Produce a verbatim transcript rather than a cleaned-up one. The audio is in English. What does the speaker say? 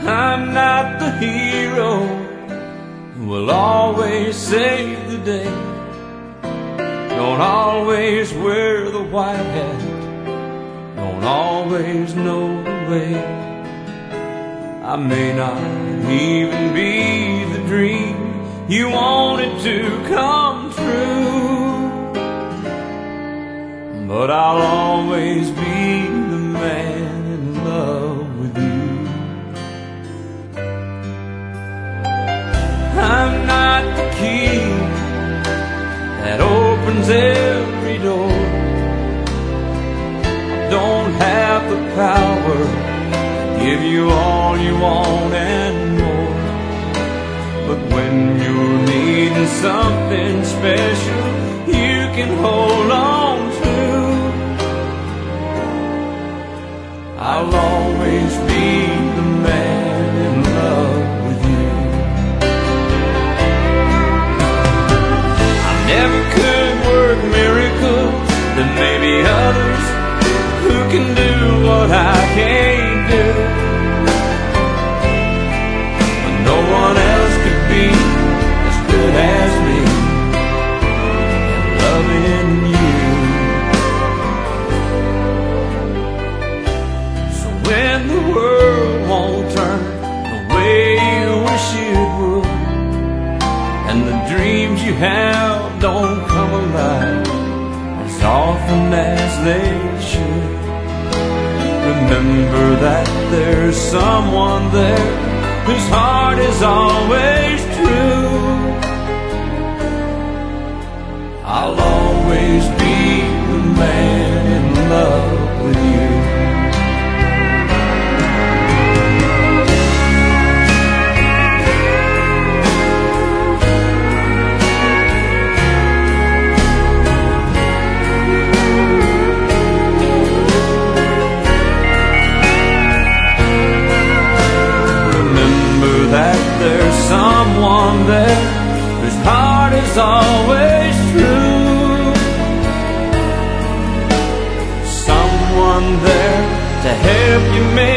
I'm not the hero who will always save the day. Don't always wear the white hat, don't always know the way. I may not even be the dream you wanted to come true, but I'll always be the man in love with you. I'm not the key that opens every door. I don't have the power to give you all you want and more, but when you're needing something special you can hold on to, I'll always be the man in love with you. I never could work miracles, there may be others who can do what I can't do, but no one else could be as good as me at loving you. So when the world won't turn the way you wish it would, and the dreams you have don't come alive as often as they should, remember that there's someone there whose heart is always true. I'll always be the man in love with you. There's someone there whose heart is always true. Someone there to help you make